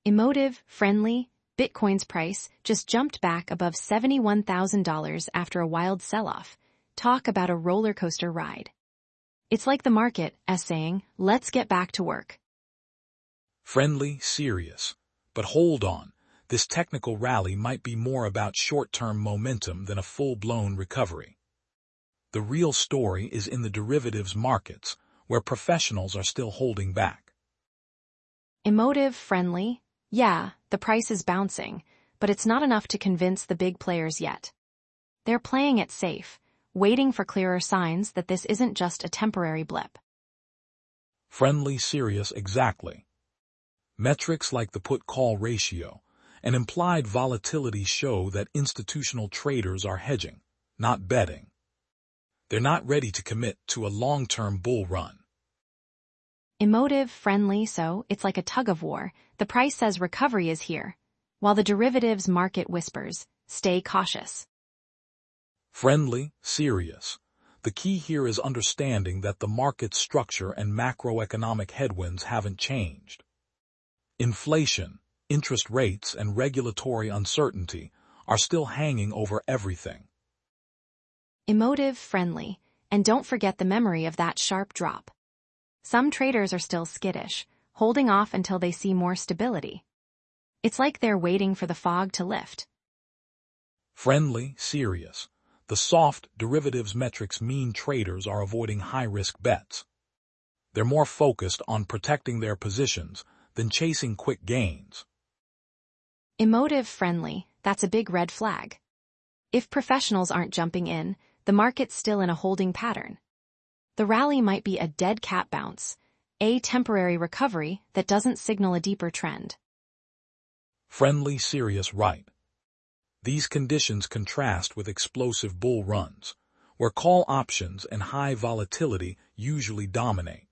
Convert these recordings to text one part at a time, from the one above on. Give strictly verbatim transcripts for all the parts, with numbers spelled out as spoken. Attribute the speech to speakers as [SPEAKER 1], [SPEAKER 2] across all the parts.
[SPEAKER 1] Emotive, friendly, Bitcoin's price just jumped back above seventy-one thousand dollars after a wild sell-off. Talk about a roller coaster ride. It's like the market as saying, let's get back to work.
[SPEAKER 2] Friendly, serious. But hold on, this technical rally might be more about short-term momentum than a full-blown recovery. The real story is in the derivatives markets, where professionals are still holding back.
[SPEAKER 1] Emotive, friendly. Yeah, the price is bouncing, but it's not enough to convince the big players yet. They're playing it safe, waiting for clearer signs that this isn't just a temporary blip.
[SPEAKER 2] Friendly, serious, exactly. Metrics like the put-call ratio and implied volatility show that institutional traders are hedging, not betting. They're not ready to commit to a long-term bull run.
[SPEAKER 1] Emotive, friendly, so it's like a tug-of-war. The price says recovery is here, while the derivatives market whispers, stay cautious.
[SPEAKER 2] Friendly, serious. The key here is understanding that the market's structure and macroeconomic headwinds haven't changed. Inflation, interest rates, and regulatory uncertainty are still hanging over everything.
[SPEAKER 1] Emotive, friendly, and don't forget the memory of that sharp drop. Some traders are still skittish, holding off until they see more stability. It's like they're waiting for the fog to lift.
[SPEAKER 2] Friendly, serious. The soft derivatives metrics mean traders are avoiding high-risk bets. They're more focused on protecting their positions than chasing quick gains.
[SPEAKER 1] Emotive, friendly, that's a big red flag. If professionals aren't jumping in, the market's still in a holding pattern. The rally might be a dead cat bounce, a temporary recovery that doesn't signal a deeper trend.
[SPEAKER 2] Friendly, serious, right. These conditions contrast with explosive bull runs, where call options and high volatility usually dominate.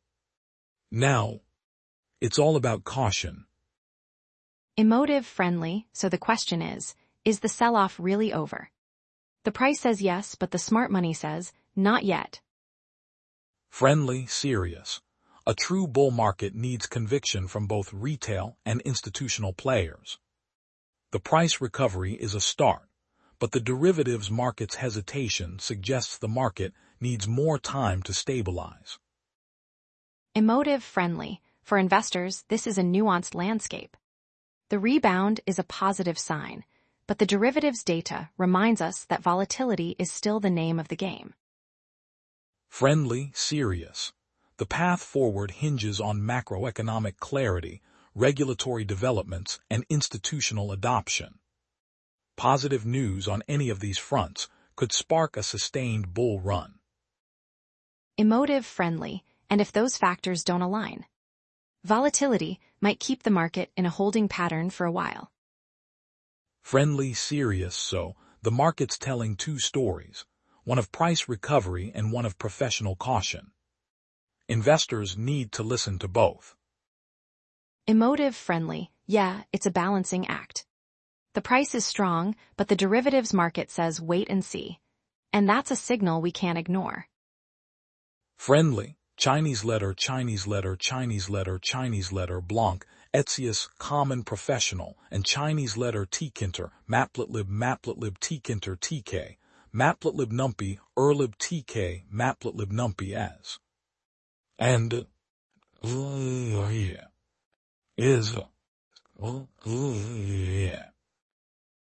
[SPEAKER 2] Now, it's all about caution.
[SPEAKER 1] Emotive, friendly, so the question is, is the sell-off really over? The price says yes, but the smart money says, not yet.
[SPEAKER 2] Friendly, serious. A true bull market needs conviction from both retail and institutional players. The price recovery is a start, but the derivatives market's hesitation suggests the market needs more time to stabilize.
[SPEAKER 1] Emotive, friendly. For investors, this is a nuanced landscape. The rebound is a positive sign, but the derivatives data reminds us that volatility is still the name of the game.
[SPEAKER 2] Friendly, serious. The path forward hinges on macroeconomic clarity, regulatory developments, and institutional adoption. Positive news on any of these fronts could spark a sustained bull run.
[SPEAKER 1] Emotive, friendly, and if those factors don't align, volatility might keep the market in a holding pattern for a while.
[SPEAKER 2] Friendly, serious, so the market's telling two stories, one of price recovery and one of professional caution. Investors need to listen to both.
[SPEAKER 1] Emotive, friendly, yeah, it's a balancing act. The price is strong, but the derivatives market says wait and see. And that's a signal we can't ignore.
[SPEAKER 2] Friendly, Chinese letter, Chinese letter, Chinese letter, Chinese letter, Blanc, Etzius, common professional, and Chinese letter Tkinter, Matplotlib, Matplotlib, Tkinter, T K, Matplotlib numpy, Erlib T K, Matplotlib numpy as. And, uh, yeah, is, uh, uh,